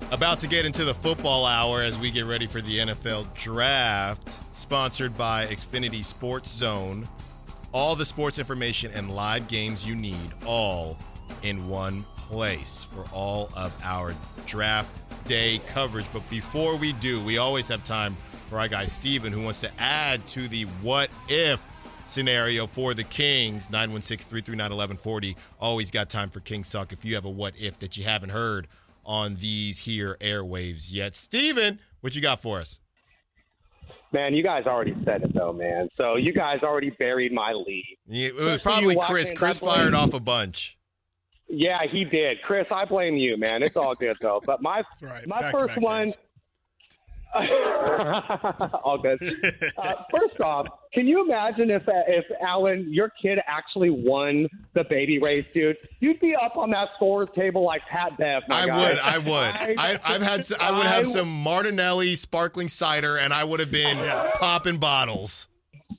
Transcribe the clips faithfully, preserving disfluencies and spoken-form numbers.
About to get into the football hour as we get ready for the N F L Draft, sponsored by Xfinity Sports Zone. All the sports information and live games you need, all in one place for all of our draft day coverage. But before we do, we always have time for our guy Steven, who wants to add to the what if scenario for the Kings. nine one six, three three nine, one one four zero. Always got time for Kings Talk if you have a what if that you haven't heard on these here airwaves yet. Steven, what you got for us? Man, you guys already said it, though, man. So you guys already buried my lead. Yeah, it was probably Chris. Chris fired off a bunch. Yeah, he did. Chris, I blame you, man. It's all good, though. But my right. my back first one – all good. Uh, first off, can you imagine if, if Alan, your kid actually won the baby race, dude? You'd be up on that scores table like Pat Bev. My I guy. would. I would. I, I've had. I would have some Martinelli sparkling cider, and I would have been yeah. popping bottles,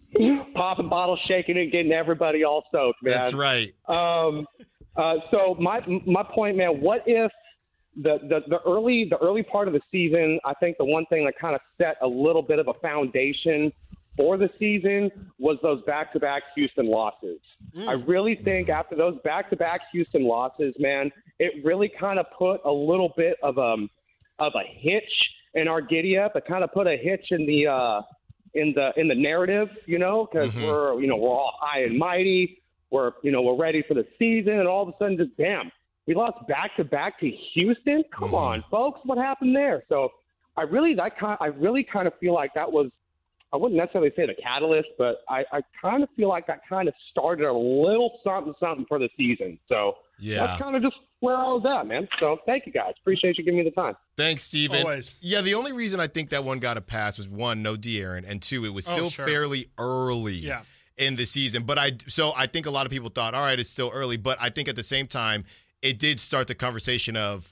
popping bottles, shaking it, getting everybody all soaked, man. That's right. Um. Uh. So my my point, man. What if The, the the early the early part of the season, I think the one thing that kind of set a little bit of a foundation for the season was those back-to-back Houston losses. Mm. I really think after those back-to-back Houston losses, man, it really kind of put a little bit of um of a hitch in our giddy up. It kind of put a hitch in the uh, in the in the narrative, you know, because mm-hmm. we're you know we're all high and mighty. We're you know we're ready for the season, and all of a sudden, just damn. We lost back-to-back to Houston. Come on, folks, what happened there? So, I really, that kind, I really kind of feel like that was, I wouldn't necessarily say the catalyst, but I, I kind of feel like that kind of started a little something, something for the season. So, yeah, that's kind of just where I was at, man. So, thank you guys. Appreciate you giving me the time. Thanks, Steven. Always. Yeah, the only reason I think that one got a pass was one, no De'Aaron, and two, it was still oh, sure. fairly early. Yeah. In the season. But I, so I think a lot of people thought, all right, it's still early, but I think at the same time, it did start the conversation of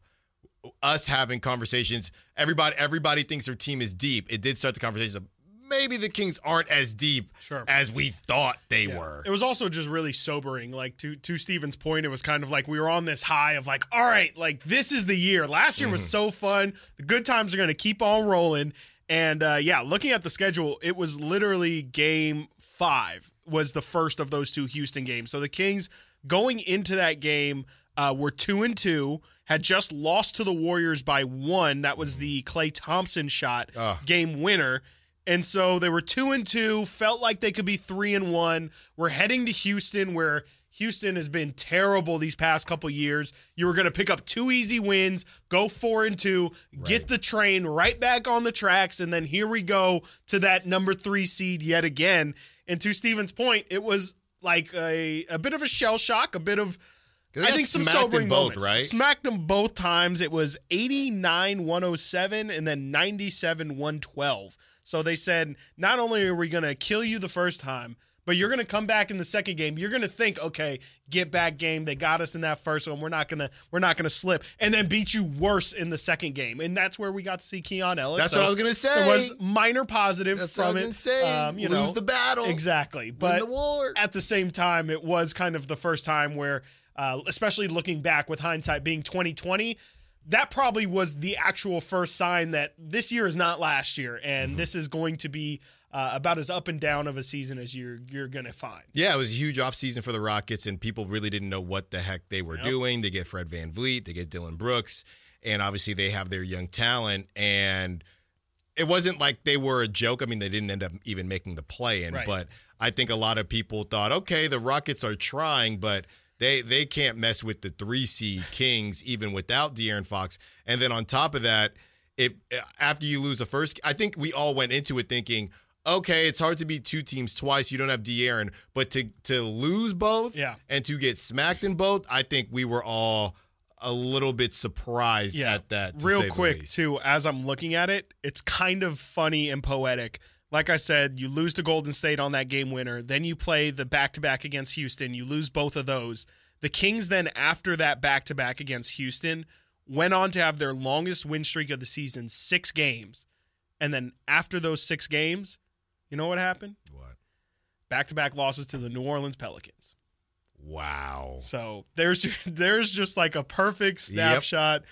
us having conversations. Everybody everybody thinks their team is deep. It did start the conversation of maybe the Kings aren't as deep sure. as we thought they yeah. were. It was also just really sobering. Like, to to Steven's point, it was kind of like we were on this high of like, all right, like this is the year. Last year mm-hmm. was so fun. The good times are going to keep on rolling. And, uh, yeah, looking at the schedule, it was literally game five was the first of those two Houston games. So the Kings going into that game – Uh, were two and two, had just lost to the Warriors by one. That was the Klay Thompson shot uh. game winner. And so they were two and two, felt like they could be three and one. We're heading to Houston, where Houston has been terrible these past couple years. You were going to pick up two easy wins, go four and two, right. get the train right back on the tracks, and then here we go to that number three seed yet again. And to Steven's point, it was like a, a bit of a shell shock, a bit of I think some sobering both, moments. Right? Smacked them both times. It was eighty-nine one oh seven and then ninety-seven one twelve. So they said, not only are we going to kill you the first time, but you're going to come back in the second game. You're going to think, okay, get back game. They got us in that first one. We're not going to we're not going to slip, and then beat you worse in the second game. And that's where we got to see Keon Ellis. That's so what I was going to say. There was minor positive that's from what I was it. Say. Um, you Lose know, the battle. Exactly. But win the war. At the same time, it was kind of the first time where Uh, especially looking back with hindsight being twenty twenty, that probably was the actual first sign that this year is not last year, and mm-hmm. this is going to be uh, about as up and down of a season as you're you're going to find. Yeah, it was a huge offseason for the Rockets, and people really didn't know what the heck they were yep. doing. They get Fred VanVleet, they get Dylan Brooks, and obviously they have their young talent, and it wasn't like they were a joke. I mean, they didn't end up even making the play-in, right. but I think a lot of people thought, okay, the Rockets are trying, but They they can't mess with the three seed Kings even without De'Aaron Fox. And then on top of that, it after you lose the first, I think we all went into it thinking, okay, it's hard to beat two teams twice. You don't have De'Aaron, but to to lose both yeah. and to get smacked in both, I think we were all a little bit surprised yeah. at that. Real quick, too, as I'm looking at it, it's kind of funny and poetic. Like I said, you lose to Golden State on that game winner. Then you play the back-to-back against Houston. You lose both of those. The Kings then, after that back-to-back against Houston, went on to have their longest win streak of the season, six games. And then after those six games, you know what happened? What? Back-to-back losses to the New Orleans Pelicans. Wow. So there's there's just like a perfect snapshot yep.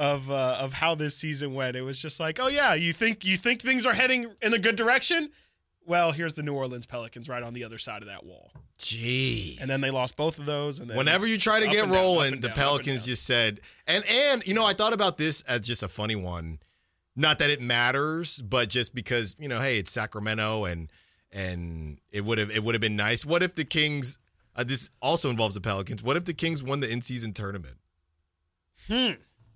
of uh, of how this season went. It was just like, oh yeah, you think you think things are heading in the good direction? Well, here's the New Orleans Pelicans right on the other side of that wall. Jeez. And then they lost both of those. And then whenever you try to up get and down, rolling, up and the down, Pelicans up and just said, and and you know, I thought about this as just a funny one. Not that it matters, but just because, you know, hey, it's Sacramento, and and it would have it would have been nice. What if the Kings? Uh, this also involves the Pelicans. What if the Kings won the in-season tournament? Hmm.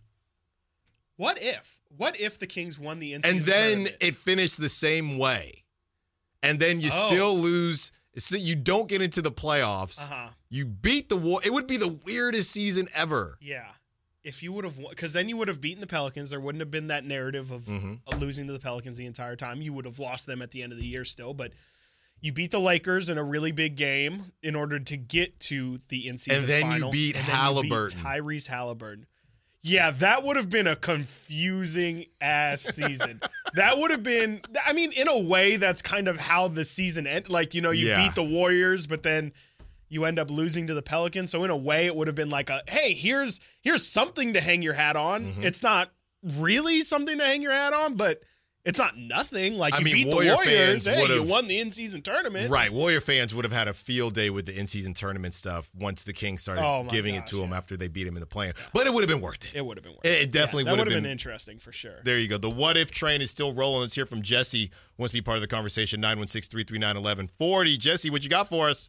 What if? What if the Kings won the in-season And then tournament? it finished the same way, and then you Oh. still lose. So you don't get into the playoffs. Uh-huh. You beat the War. It would be the weirdest season ever. Yeah. If you would have won, because then you would have beaten the Pelicans. There wouldn't have been that narrative of Mhm. uh, losing to the Pelicans the entire time. You would have lost them at the end of the year still, but you beat the Lakers in a really big game in order to get to the in-season And then you final. beat and then Halliburton. You beat Tyrese Halliburton. Yeah, that would have been a confusing ass season. That would have been, I mean, in a way, that's kind of how the season ended. Like, you know, you Yeah. beat the Warriors, but then you end up losing to the Pelicans. So in a way, it would have been like a, hey, here's here's something to hang your hat on. Mhm. It's not really something to hang your hat on, but it's not nothing. Like, I you mean, beat Warrior the Warriors. fans Hey, you would've- won the in-season tournament. Right. Warrior fans would have had a field day with the in-season tournament stuff once the Kings started Oh my giving it gosh, to them yeah. after they beat him in the play-in. But it would have been worth it. It would have been worth It, it. it definitely Yeah, would that have been, been. interesting for sure. There you go. The what if train is still rolling. Let's hear from Jesse. Wants to be part of the conversation. nine one six, three three nine, one one four zero. Jesse, what you got for us?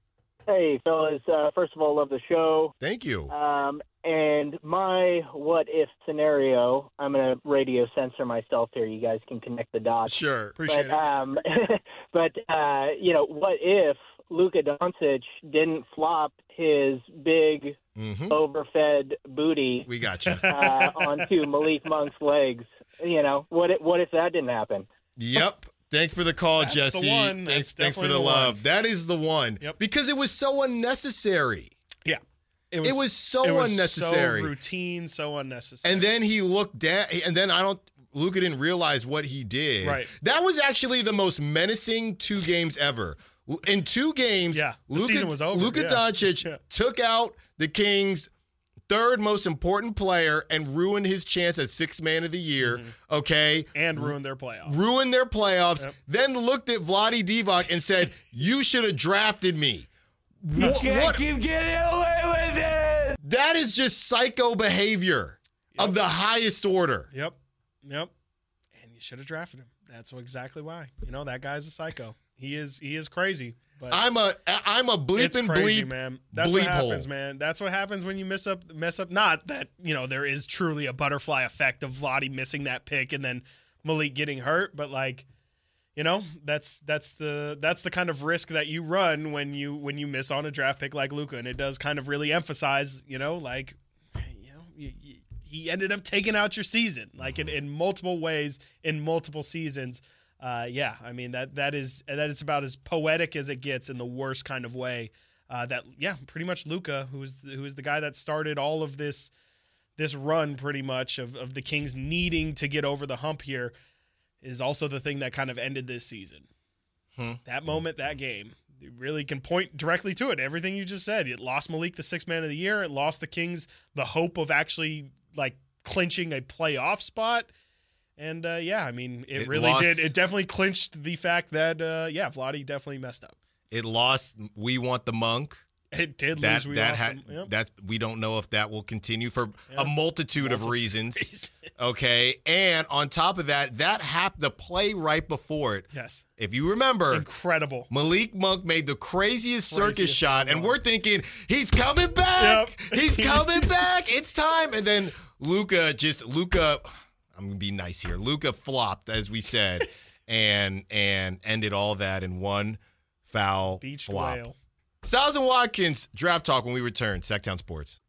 Hey, fellas. Uh, first of all, love the show. Thank you. Um, and my what if scenario, I'm going to radio censor myself here. You guys can connect the dots. Sure. Appreciate But, um, but uh, you know, what if Luka Doncic didn't flop his big, Mm-hmm. overfed booty We got you. uh, onto Malik Monk's legs? You know, what if, what if that didn't happen? Yep. Thanks for the call, That's the Jesse. one. Thanks, That's thanks for the, definitely the love. one. That is the one. Yep. Because it was so unnecessary. Yeah. It was so it was unnecessary. So routine, so unnecessary. And then he looked down, and then I don't. Luka didn't realize what he did. Right. That was actually the most menacing two games ever. In two games, Yeah, the Luka, season was over, Luka yeah. Doncic Yeah. took out the Kings' third most important player and ruined his chance at sixth man of the year. Mm-hmm. Okay. and ruined their playoffs. Ruined their playoffs. Yep. Then looked at Vlade Divac and said, "You should have drafted me." Wha- what? keep getting away with it. That is just psycho behavior Yep. of the highest order. Yep. Yep. And you should have drafted him. That's what, exactly why. You know, that guy's a psycho. He is he is crazy. But I'm a I'm a bleep it's and crazy, bleep man. That's bleep what happens, hole. man. That's what happens when you mess up mess up. Not that, you know, there is truly a butterfly effect of Vlade missing that pick and then Malik getting hurt, but like, you know, that's that's the that's the kind of risk that you run when you when you miss on a draft pick like Luka, and it does kind of really emphasize, you know, like, you know, you, you, he ended up taking out your season, like in, in multiple ways in multiple seasons. Uh, yeah, I mean that that is that is about as poetic as it gets in the worst kind of way. Uh, that yeah, pretty much Luka, who is who is the guy that started all of this this run, pretty much of of the Kings needing to get over the hump here, is also the thing that kind of ended this season. Hmm. That moment, that game, you really can point directly to it. Everything you just said. It lost Malik the sixth man of the year. It lost the Kings the hope of actually like clinching a playoff spot. And uh, yeah, I mean, it, It really lost- did. It definitely clinched the fact that uh, yeah, Vlade definitely messed up. It lost. We want the monk. It did That lose. We that lost had them. Yep. that we don't know if that will continue for Yeah. a multitude of Multiple reasons. reasons. Okay, and on top of that, that happened. The play right before it. Yes, If you remember, incredible. Malik Monk made the craziest circus Craziest shot, thing and ever. we're thinking he's coming back. Yep. He's coming back. It's time. And then Luka just Luka. I'm gonna be nice here. Luka flopped, as we said, and and ended all that in one foul Beached flop. whale. Styles and Watkins draft talk when we return. Sacktown Sports.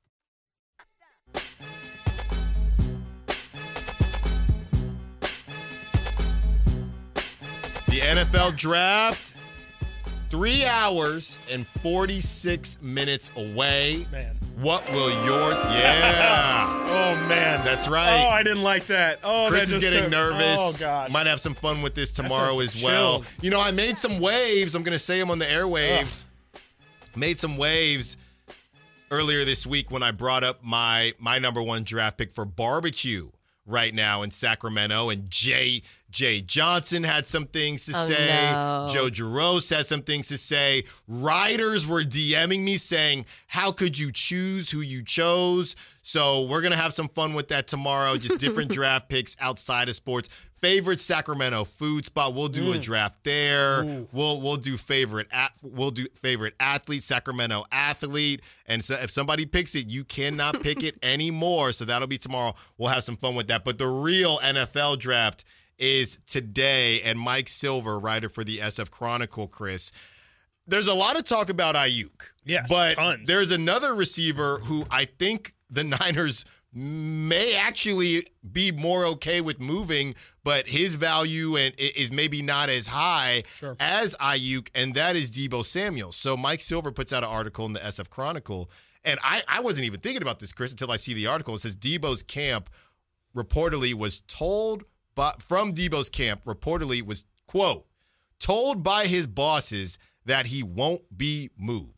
The N F L draft, three hours and forty-six minutes away. Man. What will your yeah? Oh man. That's right. Oh, I didn't like that. Oh, Chris that is just getting so- nervous. Oh gosh. Might have some fun with this tomorrow sends as some well. chills. You know, I made some waves. I'm going to say them on the airwaves. Made some waves. earlier this week when I brought up my my number one draft pick for barbecue right now in Sacramento, and Jay Jay Johnson had some things to Oh, say. no. Joe Giroux had some things to say. Writers were DMing me saying, how could you choose who you chose? So we're going to have some fun with that tomorrow. Just different draft picks outside of sports. Favorite Sacramento food spot. We'll do mm. a draft there. Ooh. We'll we'll do favorite at, we'll do favorite athlete, Sacramento athlete. And so if somebody picks it, you cannot pick it anymore. So that'll be tomorrow. We'll have some fun with that. But the real N F L draft is today. And Mike Silver, writer for the S F Chronicle, Chris, there's a lot of talk about Ayuk. Yes, but tons. There's another receiver who I think the Niners may actually be more okay with moving, but his value and is maybe not as high sure. as Ayuk, and that is Deebo Samuel. So Mike Silver puts out an article in the S F Chronicle, and I, I wasn't even thinking about this, Chris, until I see the article. It says Deebo's camp reportedly was told, but from Deebo's camp reportedly was, quote, told by his bosses that he won't be moved.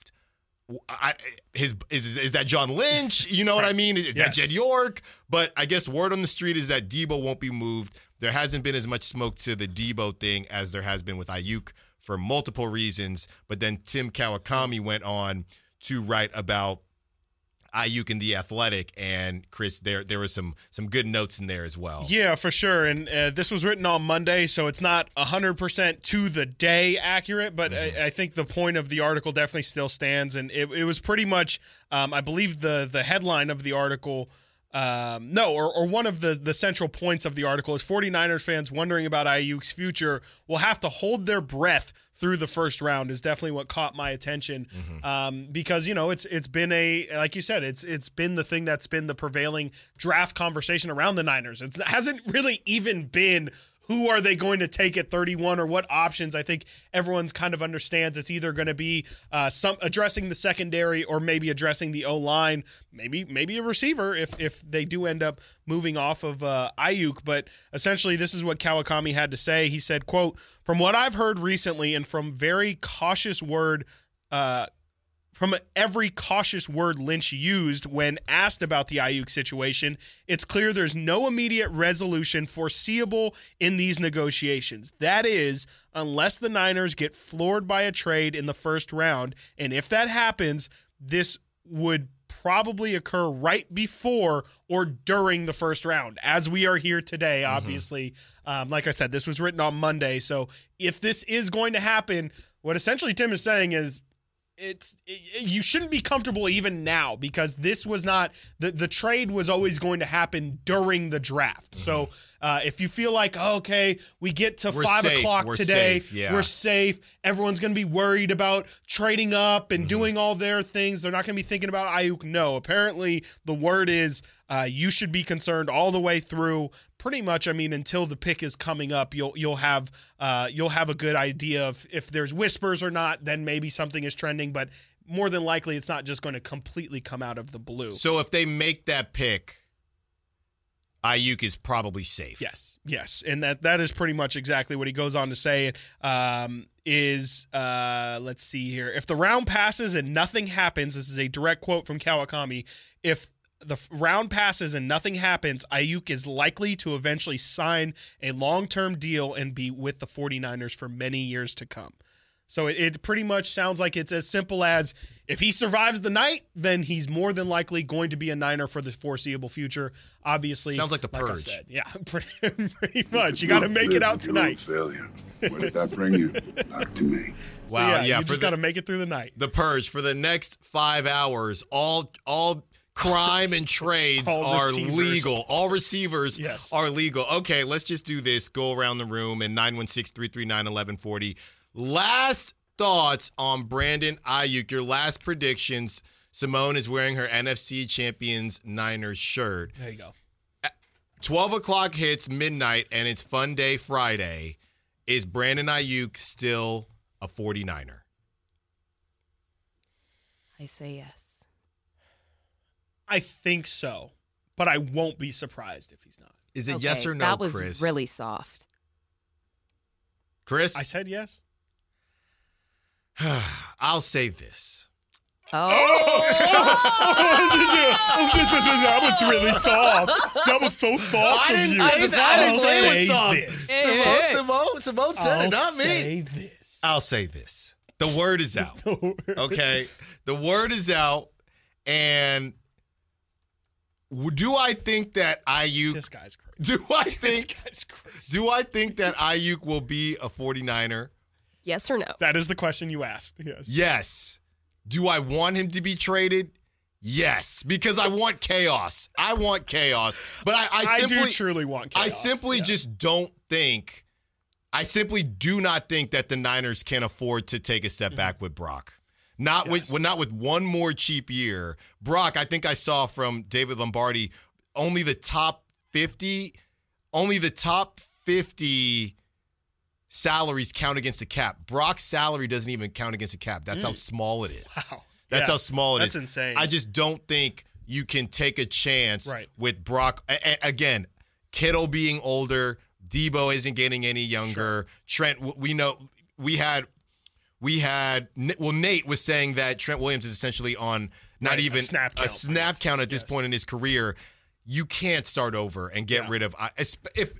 I, his is, is that John Lynch? You know what I mean? Is, is yes. that Jed York? But I guess word on the street is that Deebo won't be moved. There hasn't been as much smoke to the Deebo thing as there has been with Ayuk for multiple reasons. But then Tim Kawakami went on to write about Ayuk in The Athletic, and Chris, there there were some some good notes in there as well. Yeah, for sure. And uh, this was written on Monday, so it's not one hundred percent to the day accurate, but mm-hmm. I, I think the point of the article definitely still stands. And it, it was pretty much, um, I believe the the headline of the article, um, no, or, or one of the, the central points of the article is 49ers fans wondering about Ayuk's future will have to hold their breath through the first round is definitely what caught my attention mm-hmm. um, because, you know, it's it's been a, like you said, it's it's been the thing that's been the prevailing draft conversation around the Niners. It's, it hasn't really even been who are they going to take at thirty-one or what options. I think everyone's kind of understands it's either going to be uh, some addressing the secondary or maybe addressing the O-line, maybe maybe a receiver if if they do end up moving off of uh, Ayuk. But essentially, this is what Kawakami had to say. He said, quote, from what I've heard recently and from very cautious word uh, From every cautious word Lynch used when asked about the Ayuk situation, it's clear there's no immediate resolution foreseeable in these negotiations. That is, unless the Niners get floored by a trade in the first round. And if that happens, this would probably occur right before or during the first round, as we are here today, obviously. Mm-hmm. Um, like I said, this was written on Monday. So if this is going to happen, what essentially Tim is saying is, It's it, you shouldn't be comfortable even now because this was not the the trade was always going to happen during the draft. Mm-hmm. So uh, if you feel like oh, okay, we get to we're five safe. o'clock we're today, safe. Yeah. we're safe. Everyone's going to be worried about trading up and mm-hmm. doing all their things. They're not going to be thinking about Ayuk. No, apparently the word is uh, you should be concerned all the way through. Pretty much, I mean, until the pick is coming up, you'll you'll have uh, you'll have a good idea of if there's whispers or not. Then maybe something is trending, but more than likely, it's not just going to completely come out of the blue. So if they make that pick, Ayuk is probably safe. Yes, yes, and that that is pretty much exactly what he goes on to say. Um, is uh, let's see here. If the round passes and nothing happens, this is a direct quote from Kawakami. If the round passes and nothing happens, Ayuk is likely to eventually sign a long-term deal and be with the 49ers for many years to come. So it, it pretty much sounds like it's as simple as if he survives the night, then he's more than likely going to be a Niner for the foreseeable future. Obviously, sounds like the like Purge. I said, yeah, pretty, pretty much. You got to make it out tonight. Failure. Where did that bring you? Back to me. So Wow, yeah, yeah, you just got to make it through the night. The Purge for the next five hours. All all. Crime and trades are receivers. legal. All receivers yes. are legal. Okay, let's just do this. Go around the room and nine one six, three three nine, one one four zero. Last thoughts on Brandon Ayuk. Your last predictions. Simone is wearing her N F C Champions Niners shirt. There you go. twelve o'clock hits midnight and it's Fun Day Friday. Is Brandon Ayuk still a 49er? I say yes. I think so, but I won't be surprised if he's not. Is it Okay, yes or no, that was Chris? really soft. Chris? I said yes. I'll say this. Oh. That was really soft. That was so soft I of didn't you. say that. I didn't I'll say it was say soft. this. Simone, Simone, Simone said I'll it, not me. say this. I'll say this. The word is out. Okay? The word is out. And w- do I think that Ayuk This guy's crazy. do I This think guy's crazy. do I think that Ayuk will be a forty-niner? Yes or no? That is the question you asked. Yes. Yes. Do I want him to be traded? Yes, because I want chaos. I want chaos. But I, I I simply do truly want chaos. I simply yeah. just don't think I simply do not think that the Niners can afford to take a step Mm-hmm. back with Brock. Not Yes. with well, not with one more cheap year. Brock, I think I saw from David Lombardi, only the top fifty, only the top fifty salaries count against the cap. Brock's salary doesn't even count against the cap. That's how small it is. Wow. That's Yeah, how small it is. that's insane. I just don't think you can take a chance Right. with Brock. A- a- again, Kittle being older, Debo isn't getting any younger. Trent, w- we know we had, we had. Well, Nate was saying that Trent Williams is essentially on not Right, a even snap count. snap count at this Yes. point in his career. You can't start over and get Yeah. rid of. I- If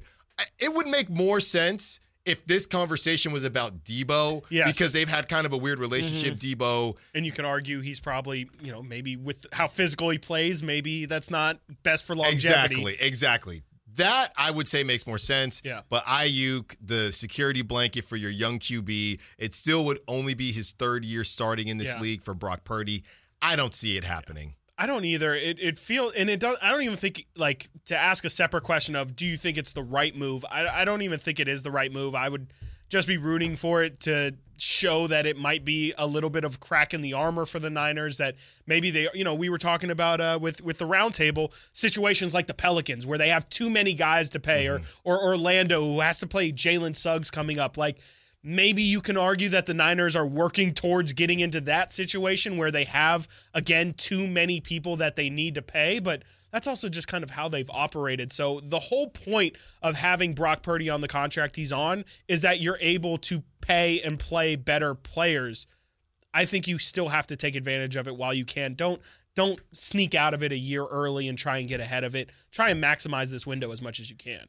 it would make more sense if this conversation was about Debo, Yes. because they've had kind of a weird relationship. Debo. And you could argue he's probably, you know, maybe with how physical he plays, maybe that's not best for longevity. Exactly, exactly. That I would say makes more sense. Yeah. But Ayuk, the security blanket for your young Q B, it still would only be his third year starting in this Yeah. league for Brock Purdy. I don't see it happening. I don't either. It it feel and it does. I don't even think like to ask a separate question of do you think it's the right move? I I don't even think it is the right move. I would just be rooting for it to show that it might be a little bit of crack in the armor for the Niners. That maybe they, you know, we were talking about uh, with with the roundtable situations like the Pelicans where they have too many guys to pay, Mm-hmm. or or Orlando who has to play Jalen Suggs coming up, like. Maybe you can argue that the Niners are working towards getting into that situation where they have, again, too many people that they need to pay, but that's also just kind of how they've operated. So the whole point of having Brock Purdy on the contract he's on is that you're able to pay and play better players. I think you still have to take advantage of it while you can. Don't don't sneak out of it a year early and try and get ahead of it. Try and maximize this window as much as you can.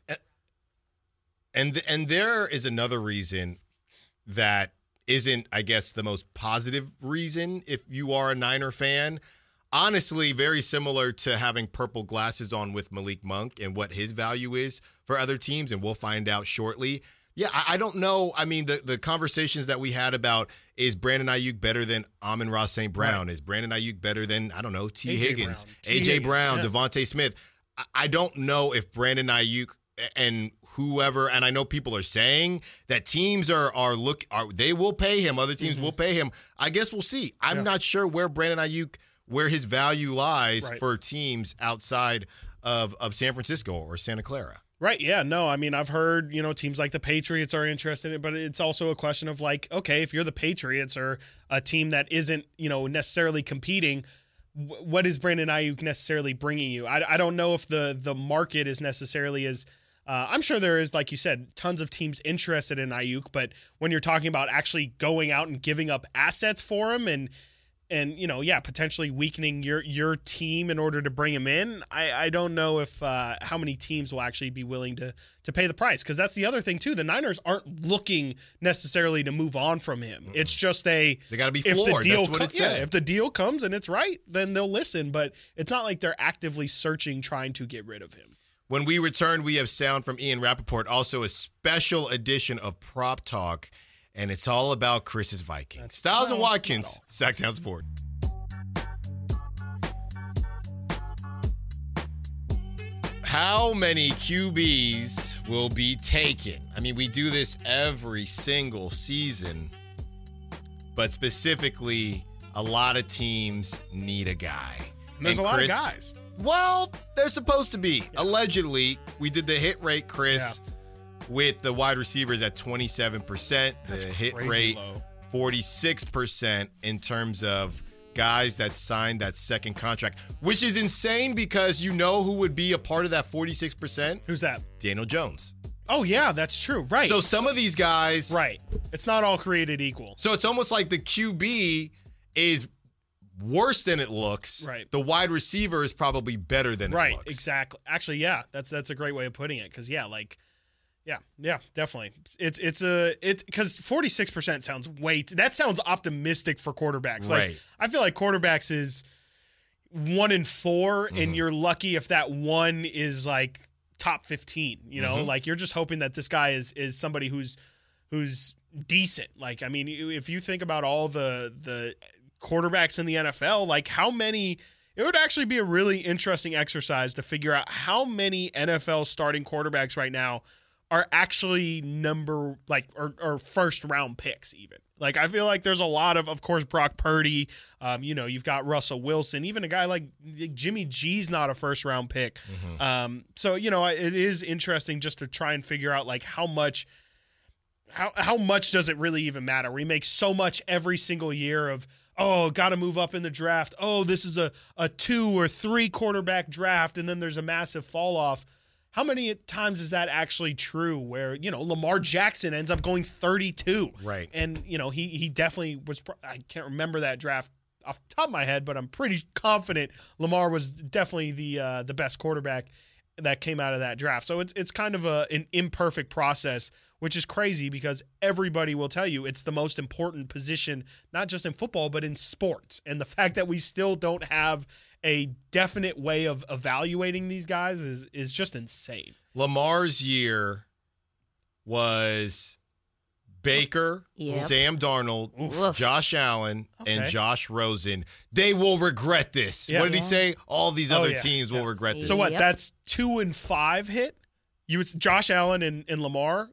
And and there is another reason that isn't, I guess, the most positive reason if you are a Niner fan. Honestly, very similar to having purple glasses on with Malik Monk and what his value is for other teams, and we'll find out shortly. Yeah, I, I don't know. I mean, the, the conversations that we had about is Brandon Ayuk better than Amon-Ra Saint Brown? Right. Is Brandon Ayuk better than, I don't know, T. A J Higgins, Brown. A J T. Higgins, Brown, yeah. Devontae Smith? I, I don't know if Brandon Ayuk and whoever, and I know people are saying that teams are are look are they will pay him, other teams Mm-hmm. will pay him. I guess we'll see. I'm Yeah. not sure where Brandon Ayuk, where his value lies Right. for teams outside of of San Francisco or Santa Clara. Right. Yeah. No, I mean, I've heard, you know, teams like the Patriots are interested in it, but it's also a question of like, okay, if you're the Patriots or a team that isn't, you know, necessarily competing, wh- what is Brandon Ayuk necessarily bringing you? I, I don't know if the the market is necessarily as uh, I'm sure there is, like you said, tons of teams interested in Ayuk, but when you're talking about actually going out and giving up assets for him and and you know, yeah, potentially weakening your your team in order to bring him in, I, I don't know if uh, how many teams will actually be willing to to pay the price, because that's the other thing too. The Niners aren't looking necessarily to move on from him. Mm-mm. It's just a They got to be if floored. the deal That's what co- it yeah, said. if the deal comes and it's right, then they'll listen. But it's not like they're actively searching trying to get rid of him. When we return, we have sound from Ian Rappaport, also a special edition of Prop Talk, and it's all about Chris's Vikings. That's Styles and well, Watkins, Sacktown Sport. How many Q Bs will be taken? I mean, we do this every single season, but specifically, a lot of teams need a guy. And there's And a lot Chris- of guys. Well, they're supposed to be. Allegedly, we did the hit rate, Chris, with the wide receivers at twenty-seven percent. The That's hit crazy rate, low. forty-six percent in terms of guys that signed that second contract, which is insane because you know who would be a part of that forty-six percent? Who's that? Daniel Jones. Oh yeah, that's true. Right. So some of these guys. right. It's not all created equal. So it's almost like the Q B is worse than it looks. Right. The wide receiver is probably better than right, it looks. exactly. Actually, yeah, that's that's a great way of putting it. Because yeah, like, yeah, yeah, definitely. It's it's a it's because forty-six percent sounds way t- that sounds optimistic for quarterbacks. Like, Right. I feel like quarterbacks is one in four, Mm-hmm. and you're lucky if that one is like top fifteen. You know, Mm-hmm. like you're just hoping that this guy is is somebody who's who's decent. Like, I mean, if you think about all the the quarterbacks in the N F L, like how many, it would actually be a really interesting exercise to figure out how many N F L starting quarterbacks right now are actually number like or, or first round picks even. Like, I feel like there's a lot of, of course, Brock Purdy, um, you know, you've got Russell Wilson, even a guy like Jimmy G's not a first round pick. Mm-hmm. Um, so, you know, it is interesting just to try and figure out like how much How how much does it really even matter? We make so much every single year of, oh, got to move up in the draft. Oh, this is a, a two or three quarterback draft, and then there's a massive fall off. How many times is that actually true where, you know, Lamar Jackson ends up going thirty-two? Right. And, you know, he he definitely was, I can't remember that draft off the top of my head, but I'm pretty confident Lamar was definitely the uh, the best quarterback that came out of that draft. So it's it's kind of a an imperfect process, which is crazy because everybody will tell you it's the most important position, not just in football, but in sports. And the fact that we still don't have a definite way of evaluating these guys is is just insane. Lamar's year was Baker, Yep. Sam Darnold, Oof. Josh Allen, and Okay. Josh Rosen. They will regret this. Yeah. What did he Yeah. say? All these Oh, other yeah. teams will Yeah. regret this. So what? Yep. That's two and five hit. You would Josh Allen and, and Lamar,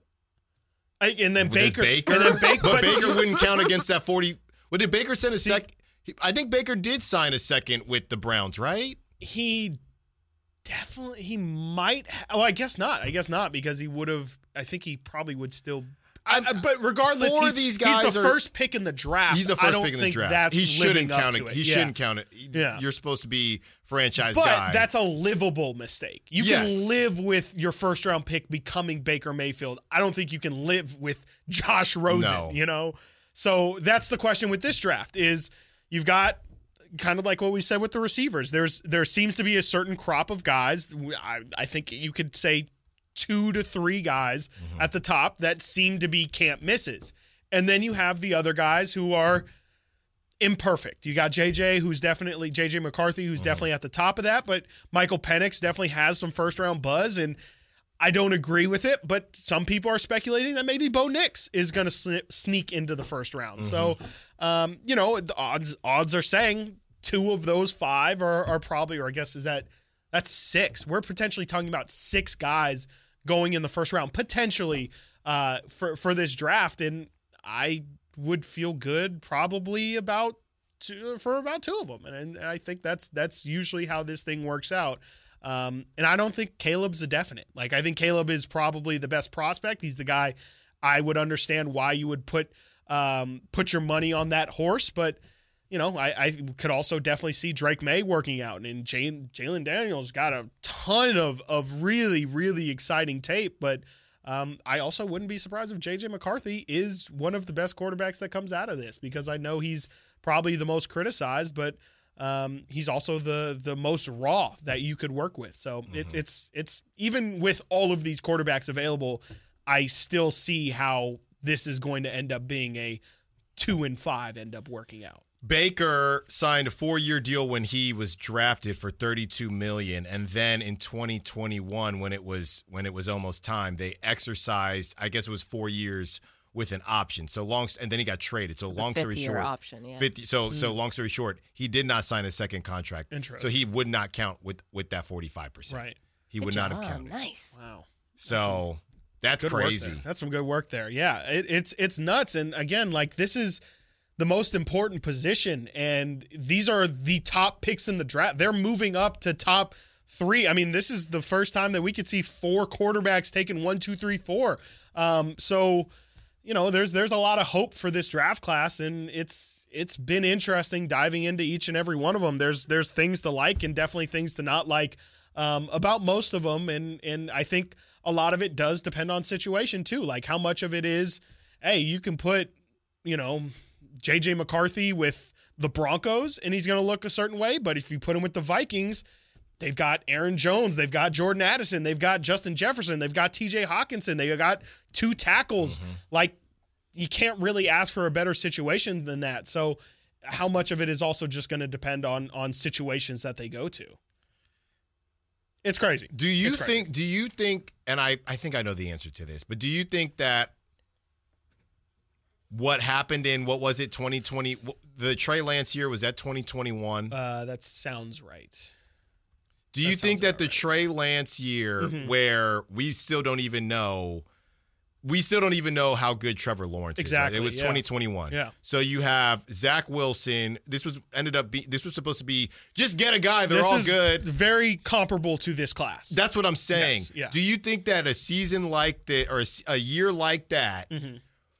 I, and then Does Baker, Baker, and then Baker, but Baker wouldn't count against that forty. Well, did Baker send a See- sec? he- I think Baker did sign a second with the Browns, right? He definitely he might. Ha- oh, I guess not. I guess not because he would have. I think he probably would still. I, I- but regardless, Four he, of these he's guys the are- first pick in the draft. He's the I first don't pick in the think draft. That's He shouldn't living up count to it. it. He Yeah. shouldn't count it. Yeah. You're supposed to be franchise But guy. that's a livable mistake. You Yes. can live with your first round pick becoming Baker Mayfield. I don't think you can live with Josh Rosen, No. you know? So that's the question with this draft is you've got kind of like what we said with the receivers. There's there seems to be a certain crop of guys. I, I think you could say two to three guys Mm-hmm. at the top that seem to be can't misses. And then you have the other guys who are imperfect. You got J J, who's definitely J J McCarthy, who's definitely at the top of that, but Michael Penix definitely has some first round buzz, and I don't agree with it. But some people are speculating that maybe Bo Nix is going to sn- sneak into the first round. So, um, you know, the odds odds are saying two of those five are are probably, or I guess is that that's six. We're potentially talking about six guys going in the first round potentially uh, for for this draft, and I would feel good probably about two, for about two of them, and, and I think that's that's usually how this thing works out. Um, and I don't think Caleb's a definite. Like I think Caleb is probably the best prospect. He's the guy I would understand why you would put um, put your money on that horse, but. You know, I, I could also definitely see Drake May working out, and Jay, Jalen Daniels got a ton of of really, really exciting tape. But um, I also wouldn't be surprised if J J McCarthy is one of the best quarterbacks that comes out of this, because I know he's probably the most criticized, but um, he's also the the most raw that you could work with. So Mm-hmm. it, it's it's even with all of these quarterbacks available, I still see how this is going to end up being a two and five end up working out. Baker signed a four-year deal when he was drafted for thirty-two million dollars, and then in twenty twenty-one, when it was when it was almost time, they exercised. I guess it was four years with an option. So long, and then he got traded. So long story fifth-year short, option, yeah. fifty. So so long story short, he did not sign a second contract. Interesting. So he would not count with with that forty-five percent. Right. He Good would not have job. counted. Nice. Wow. So that's Good work crazy. there. That's some good work there. Yeah, it, it's it's nuts. And again, like this is the most important position, and these are the top picks in the draft. They're moving up to top three. I mean, this is the first time that we could see four quarterbacks taken one, two, three, four. Um, so, you know, there's there's a lot of hope for this draft class, and it's it's been interesting diving into each and every one of them. There's there's things to like and definitely things to not like um, about most of them, and and I think a lot of it does depend on situation too. Like how much of it is, hey, you can put, you know, J J McCarthy with the Broncos and he's going to look a certain way. But if you put him with the Vikings, they've got Aaron Jones, they've got Jordan Addison, they've got Justin Jefferson, they've got T J Hawkinson, they've got two tackles. Mm-hmm. Like, you can't really ask for a better situation than that. So how much of it is also just going to depend on on situations that they go to? It's crazy. Do you it's crazy. think, do you think, and I, I think I know the answer to this, but do you think that what happened in, what was it, twenty twenty, the Trey Lance year, was that twenty twenty-one? Uh, that sounds right. Do you that think that the right. Trey Lance year, mm-hmm. where we still don't even know, we still don't even know how good Trevor Lawrence exactly, is. Right? It was yeah. twenty twenty-one. Yeah. So you have Zach Wilson. This was ended up be, this was supposed to be just get a guy. They're this all is good. Very comparable to this class. That's what I'm saying. Yes, yeah. Do you think that a season like that or a, a year like that mm-hmm.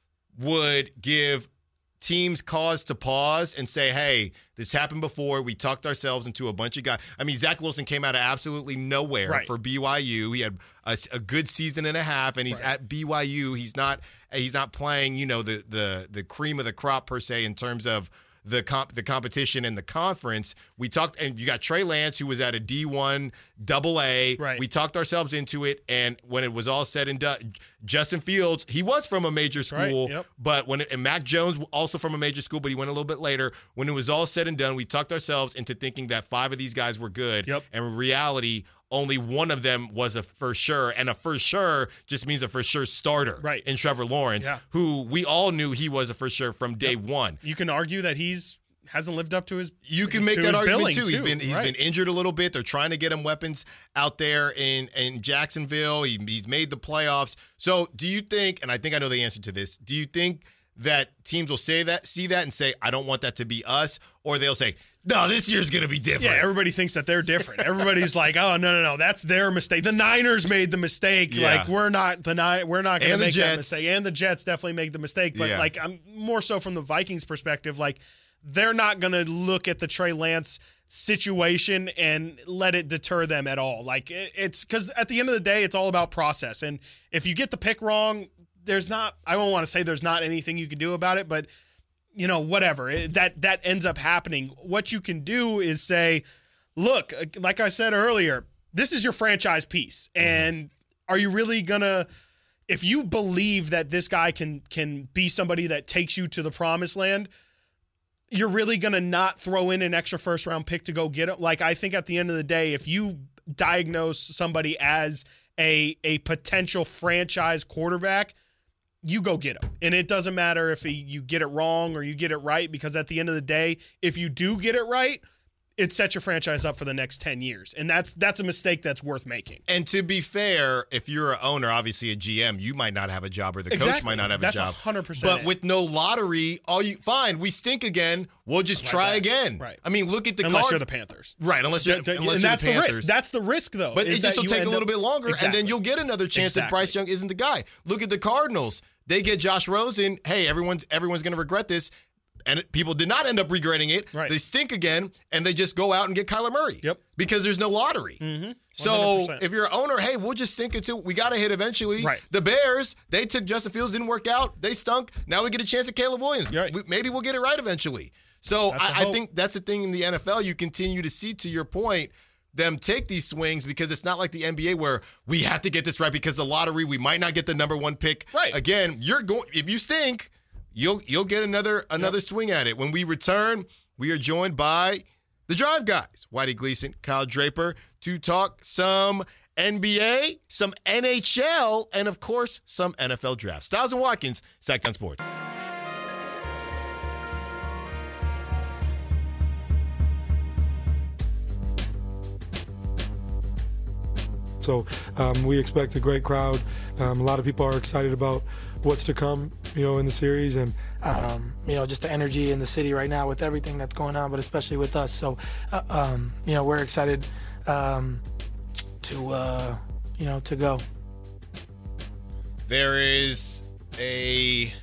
would give teams cause to pause and say, hey, this happened before. We talked ourselves into a bunch of guys. I mean, Zach Wilson came out of absolutely nowhere right. for B Y U. He had a, a good season and a half, and he's right. at B Y U. He's not he's not playing, you know, the the the cream of the crop per se in terms of the comp, the competition in the conference. We talked, and you got Trey Lance, who was at a D one double A. Right. We talked ourselves into it, and when it was all said and done, Justin Fields, he was from a major school, right. yep. but when it, and Mac Jones also from a major school, but he went a little bit later. When it was all said and done, we talked ourselves into thinking that five of these guys were good, yep. and in reality, only one of them was a for sure, and a for sure just means a for sure starter right. in Trevor Lawrence, yeah. who we all knew he was a for sure from day yep. one. You can argue that he's hasn't lived up to his You can make that argument too. too. He's been he's right. been injured a little bit. They're trying to get him weapons out there in in Jacksonville. He, he's made the playoffs. So, do you think, and I think I know the answer to this, do you think that teams will say that, see that and say, I don't want that to be us, or they'll say, no, this year's going to be different? Yeah, everybody thinks that they're different. Everybody's like, oh, no, no, no, that's their mistake. The Niners made the mistake. Yeah. Like, we're not the Ni- we're not going to make Jets. that mistake. And the Jets definitely make the mistake. But, yeah. like, I'm more so from the Vikings perspective, like, they're not going to look at the Trey Lance situation and let it deter them at all. Like, it's because at the end of the day, it's all about process. And if you get the pick wrong, there's not, I don't want to say there's not anything you can do about it, but, you know, whatever. It, that, that ends up happening. What you can do is say, look, like I said earlier, this is your franchise piece. And are you really going to, if you believe that this guy can can be somebody that takes you to the promised land, you're really going to not throw in an extra first round pick to go get it. Like, I think at the end of the day, if you diagnose somebody as a a potential franchise quarterback, you go get him. And it doesn't matter if he, you get it wrong or you get it right, because at the end of the day, if you do get it right, it sets your franchise up for the next ten years. And that's that's a mistake that's worth making. And to be fair, if you're an owner, obviously a G M, you might not have a job, or the exactly. coach might not have that's a job. one hundred percent But it. with no lottery, all you fine, we stink again. We'll just Like try that. again. Right. I mean, look at the unless card. you're the Panthers. Right, unless you're, D- d- unless and you're that's the the, Panthers. risk. That's the risk, though. But is it just that will you take a end little up- bit longer, exactly. and then you'll get another chance that Exactly. Bryce Young isn't the guy. Look at the Cardinals. They get Josh Rosen. Hey, everyone's everyone's going to regret this. And it, people did not end up regretting it. Right. They stink again, and they just go out and get Kyler Murray. Yep. Because there's no lottery. Mm-hmm. So if you're an owner, hey, we'll just stink it too. We got to hit eventually. Right. The Bears, they took Justin Fields, didn't work out. They stunk. Now we get a chance at Caleb Williams. Right. We, maybe we'll get it right eventually. So That's the I, I hope. think that's the thing in the N F L. You continue to see, to your point, them take these swings, because it's not like the N B A where we have to get this right because the lottery, we might not get the number one pick. Right. Again, you're going, if you stink, You'll you'll get another another yep. swing at it. When we return, we are joined by the Drive Guys, Whitey Gleason, Kyle Draper, to talk some N B A, some N H L, and of course, some N F L draft. Styles and Watkins, Sacktown Sports. So um, we expect a great crowd. Um, a lot of people are excited about what's to come, you know, in the series, and um, you know, just the energy in the city right now with everything that's going on, but especially with us. So, uh, um, you know, we're excited um, to, uh, you know, to go. There is a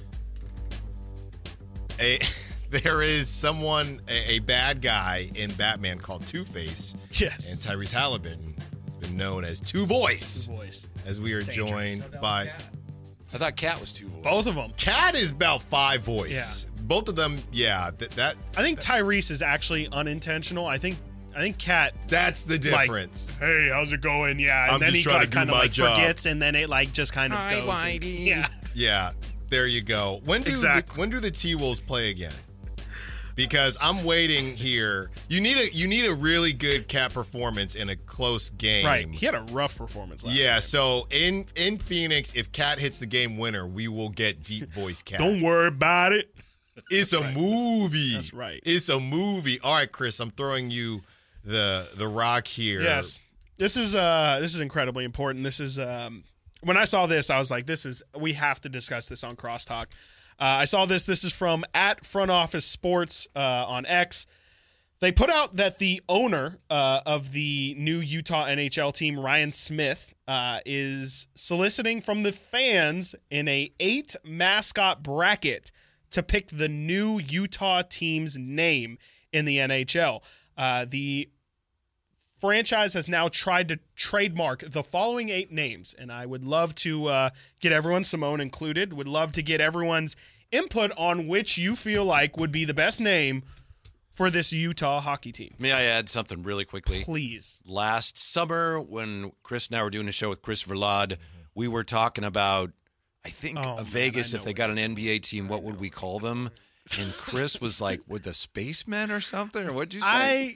a there is someone a, a bad guy in Batman called Two-Face. Yes. And Tyrese Halliburton has been known as Two Voice. Two Voice. As we are Dangerous. joined by. I thought Cat was Two Voice. Both of them. Cat is about five voice. Yeah. both of them, yeah. That, that I think Tyrese is actually unintentional. I think I think Cat. That's the difference. Like, hey, how's it going? Yeah, and I'm then just he trying like to do kind of my like job. forgets, and then it like just kind of Hi, goes. and- Whitey. yeah. Yeah, there you go. When do Exactly. the, when do the T-Wolves play again? Because I'm waiting here. You need a you need a really good Cat performance in a close game. Right. He had a rough performance last Yeah, night. so in in Phoenix, if Cat hits the game winner, we will get deep voice Cat. Don't worry about it. It's a movie. That's right. It's a movie. All right, Chris, I'm throwing you the the rock here. Yes. This is uh this is incredibly important. This is um when I saw this, I was like, this is we have to discuss this on Crosstalk. Uh, I saw this. This is from at Front Office Sports uh, on X. They put out that the owner uh, of the new Utah N H L team, Ryan Smith, uh, is soliciting from the fans in a eight mascot bracket to pick the new Utah team's name in the N H L. Uh, the franchise has now tried to trademark the following eight names, and I would love to uh, get everyone, Simone included, would love to get everyone's input on which you feel like would be the best name for this Utah hockey team. May I add something really quickly? Please. Last summer, when Chris and I were doing a show with Chris Verlade, we were talking about, I think, Oh, uh, man, Vegas, I if know they what got an N B A team, what would we call them? And Chris was like, "With the spacemen or something?" Or what'd you say? I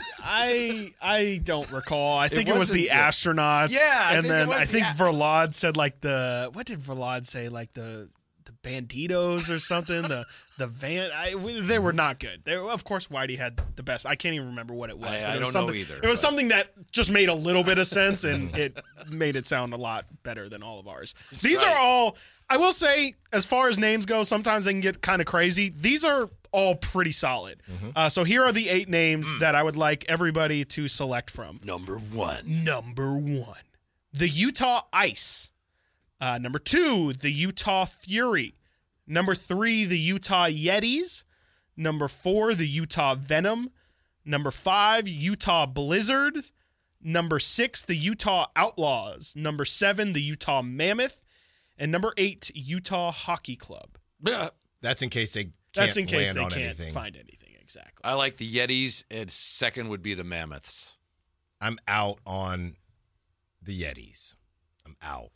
I I don't recall. I think it, was wasn't the the- astronauts. Yeah, I and think it then was I the think a- Verlade said like the what did Verlade say like the the Banditos or something. the the van. I, they were not good. They were, of course, Whitey had the best. I can't even remember what it was. I- but I it was don't know something, either, It was but- something that just made a little bit of sense, and it made it sound a lot better than all of ours. These right. are all. I will say, as far as names go, sometimes they can get kind of crazy. These are all pretty solid. Uh, so here are the eight names that I would like everybody to select from. Number one. Number one, the Utah Ice. Uh, number two, the Utah Fury. Number three, the Utah Yetis. Number four, the Utah Venom. Number five, Utah Blizzard. Number six, the Utah Outlaws. Number seven, the Utah Mammoth. And number eight, Utah Hockey Club. That's in case they can't That's in case land they on can't anything. find anything. Exactly. I like the Yetis, and second would be the Mammoths. I'm out on the Yetis. I'm out.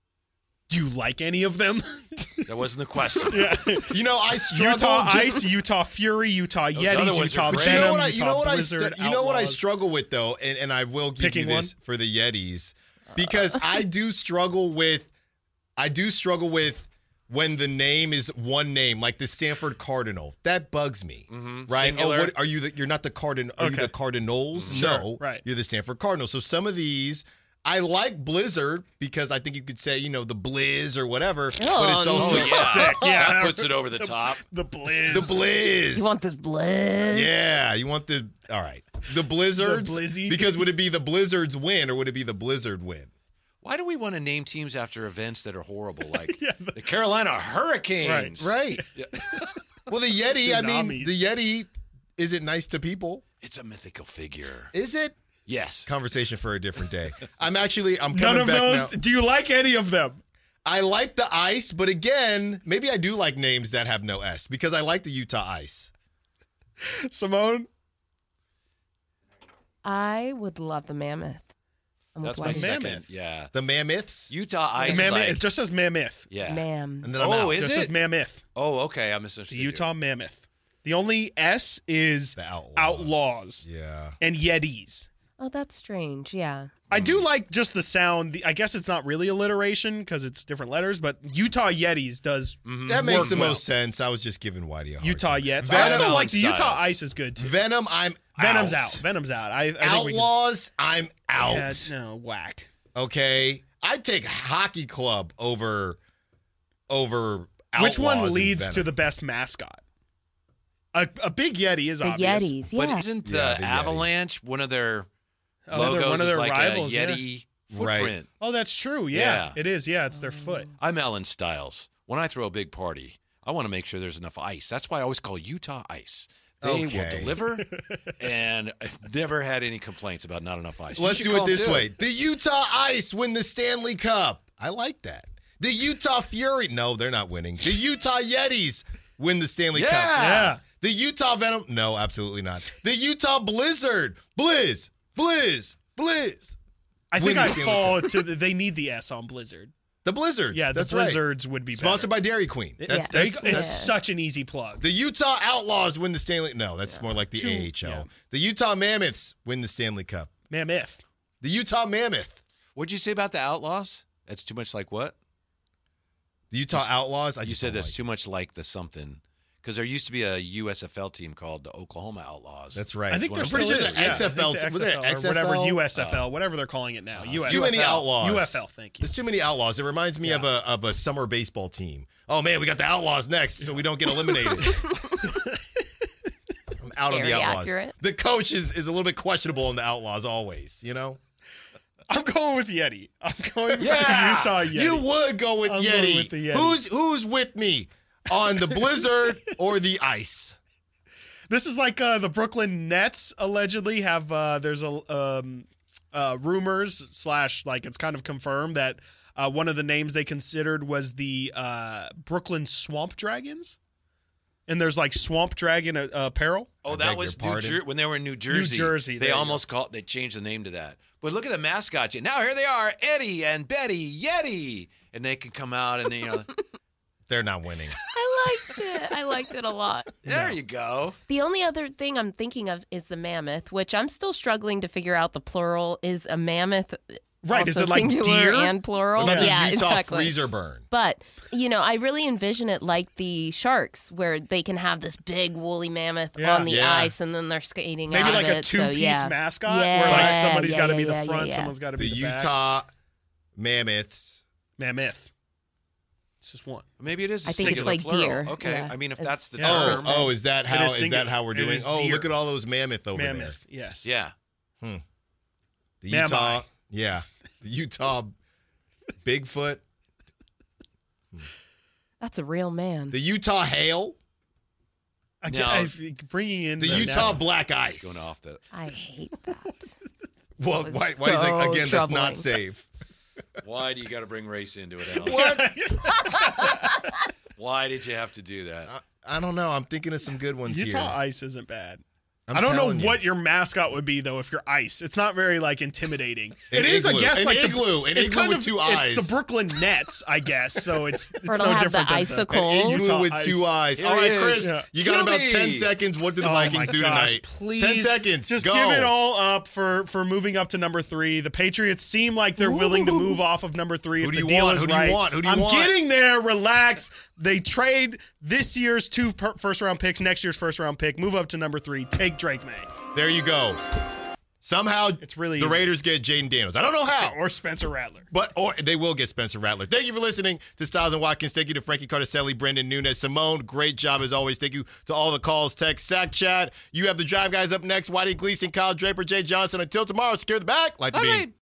Do you like any of them? That wasn't the question. yeah. You know, I struggle. Utah just- Ice, Utah Fury, Utah other Yetis, ones are Utah great. You know Venom, what I, you Utah know what I, Blizzard, st- you know what I Outlaws. struggle with though, and, and I will give Picking you this for the Yetis because I do struggle with, I do struggle with when the name is one name, like the Stanford Cardinal. That bugs me, right? Singular. Oh, what are you? The, you're not the Cardinal. Are you Okay. the Cardinals? Sure, No, right. You're the Stanford Cardinals. So some of these. I like Blizzard because I think you could say, you know, the Blizz or whatever, but it's Oh, also Oh, yeah. Sick, yeah. That puts it over the top. The Blizz. the Blizz. You want this blizz? Yeah, you want the all right. The Blizzards. The Blizzy. Because would it be the Blizzards win or would it be the Blizzard win? Why do we want to name teams after events that are horrible, like the Carolina Hurricanes? Right. Well, the Yeti, I mean, Tsunamis. the Yeti, is it nice to people? It's a mythical figure. Is it? Yes. Conversation for a different day. I'm actually, I'm coming None of back those. now. Do you like any of them? I like the Ice, but again, maybe I do like names that have no S because I like the Utah Ice. Simone? I would love the mammoth. I'm with That's my Whitey. second. Mammoth. Yeah. The Mammoths. Utah Ice. Mammoth. Like, It just says Mammoth. yeah. Ma'am. And then I'm Oh, out. is Just it? says Mammoth. Oh, okay. I The misunderstood. you. Utah Mammoth. The only S is The Outlaws. Outlaws. Yeah. and Yetis. Oh, that's strange. Yeah. I do like just the sound. The- I guess it's not really alliteration because it's different letters, but Utah Yetis does That makes work the well. most sense. I was just giving Whitey a hard Utah time. Yets. I Venom, also Venom like the Utah styles. Ice is good too. Venom, I'm Venom's out. out. Venom's out. I, I think we can, Outlaws, I'm out. Yeah, no, whack. Okay, I'd take Hockey Club over over. Which Outlaws one and leads Venom. to the best mascot? A, a big Yeti is The obvious. Yetis. But Yeah. isn't the, Yeah, the Yeti. Avalanche one of their Oh, logos they're one of is their like rivals, a yeah. Yeti Right. footprint? Oh, that's true. Yeah, Yeah. it is. Yeah, it's their foot. I'm Ellen Stiles. When I throw a big party, I want to make sure there's enough ice. That's why I always call Utah Ice. They will Okay. deliver, and I've never had any complaints about not enough ice. You Let's should do it call them this too. way: the Utah Ice win the Stanley Cup. I like that. The Utah Fury. No, they're not winning. The Utah Yetis win the Stanley Yeah. Cup. Yeah. The Utah Venom, no, absolutely not. The Utah Blizzard, Blizz, Blizz, Blizz. I Win think the I'd Stanley fall to the, they need the S on Blizzard. The Blizzards. Yeah, the that's right. Blizzards would be Sponsored better. by Dairy Queen. That's, Yeah. There you that's, go. It's that's- such an easy plug. the Utah Outlaws win the Stanley. No, that's more like the Two- A H L. yeah. The Utah Mammoths win the Stanley Cup. Mammoth. The Utah Mammoth. What'd you say about the Outlaws? That's too much like what? The Utah Outlaws. I You just said don't that's like too much like the something. Because there used to be a U S F L team called the Oklahoma Outlaws. That's right. I think I'm there pretty still sure is. the Yeah, X F L I think was the it X F L X F L? or whatever, U S F L, whatever they're calling it now. U S F L. Too many outlaws. U F L, thank you. There's too many outlaws. It reminds me of a of a summer baseball team. Oh man, we got the Outlaws next, so we don't get eliminated. I'm out on the Very Outlaws. accurate. The coach is, is a little bit questionable on the Outlaws always, you know? I'm going with Yeti. I'm going with Yeah, the Utah Yeti. you would go with I'm Yeti. going with the Yeti. Who's who's with me on the Blizzard or the ice? This is like uh, the Brooklyn Nets allegedly have. Uh, there's a um, uh, rumors slash like it's kind of confirmed that uh, one of the names they considered was the uh, Brooklyn Swamp Dragons, and there's like Swamp Dragon uh, apparel. Oh, I that beg was your New pardon? Jer- when they were in New Jersey. Jersey, They there you almost called. They changed the name to that. But look at the mascot. Now here they are, Eddie and Betty Yeti, and they can come out and they, you know. They're not winning. I liked it. I liked it a lot. There you go. The only other thing I'm thinking of is the mammoth, which I'm still struggling to figure out the plural. Is a mammoth Right, is also it like singular deer? and plural? What about yeah, the Utah exactly. freezer burn? But, you know, I really envision it like the sharks, where they can have this big woolly mammoth Yeah. on the Yeah. ice and then they're skating Maybe out like of a it. two-piece so, yeah. mascot, Yeah, where like somebody's yeah, got to yeah, be the yeah, front, yeah. someone's got to The be the back. Utah Mammoths. Mammoth. It's just one. Maybe it is a I think it's singular like plural. deer. Okay, Yeah. I mean if It's- that's the Yeah. Oh, term. oh, is that It how is is singular. that how we're It doing? is Oh, deer. look at all those mammoth over Mammoth. Yes. Yeah. there. The Mammoth. Utah, yeah, the Utah Bigfoot, That's a real man. the Utah Hail, I, No. I think bringing in the the Utah natural- Black Ice. Going off the. I hate that. Well, That was why, why is it so again? That's troubling. not safe. Why do you got to bring race into it, Alan? What? Why did you have to do that? I, I don't know. I'm thinking of some good ones Utah here. Ice isn't bad. I'm I don't know telling you. what your mascot would be though if you're ice. It's not very like intimidating. An it is, igloo. I guess, An like igloo. The, An it's igloo kind with of, two It's eyes. the Brooklyn Nets, I guess. So it's it's Or it'll no have different the than icicle. An igloo Utah with Ice. two eyes. Here All right, it is. Chris, Yeah. you got Kill about me. ten seconds. What did the Oh Vikings my do gosh, tonight? Please, ten seconds. Just Go. give it all up for for moving up to number three. The Patriots seem like they're willing to move off of number three. Who if do the you deal want? is Who do you right. want? Who do you I'm want? getting there. Relax. They trade this year's two per- first round picks, next year's first round pick. Move up to number three. Take Drake May. There you go. Somehow, It's really the easy. Raiders get Jaden Daniels. I don't know how. Or Spencer Rattler. But or they will get Spencer Rattler. Thank you for listening to Styles and Watkins. Thank you to Frankie Carticelli, Brendan Nunez, Simone. Great job as always. Thank you to all the calls, text, sack chat. You have the Drive Guys up next. Whitey Gleason, Kyle Draper, Jay Johnson. Until tomorrow, secure the back. Like the All beat. right.